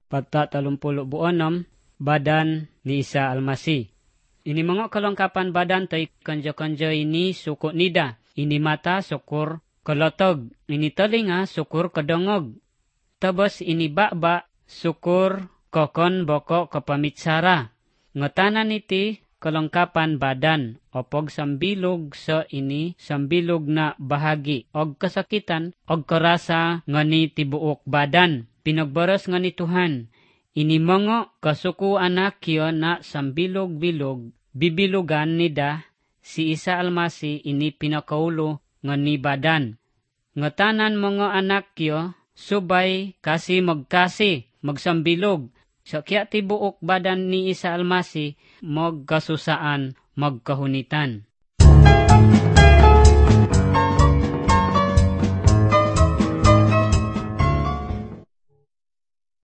pagtatalumpulo-buonom, badan ni Isa Almasi. Ini mga kalangkapan badan tay kanja-kanja ini suko nida. Ini mata sukur kalotog. Ini talinga sukur kadongog. Tabos ini baba sukur kokon boko kapamitsara. Ngatanan iti kalangkapan badan opog sambilog sa ini sambilog na bahagi og kasakitan og karasa ngani tibuok badan. Pinagbaras ngani Tuhan. Ini mga kasuku anak kyo na sambilog-bilog bibilugan nida si Isa Almasi ini pinakaulo ngani badan. Ngatanan mga anak kyo subay kasi magkasi magsambilog. Sa kya tibuok badan ni Isa Almasi magkasusaan magkahunitan.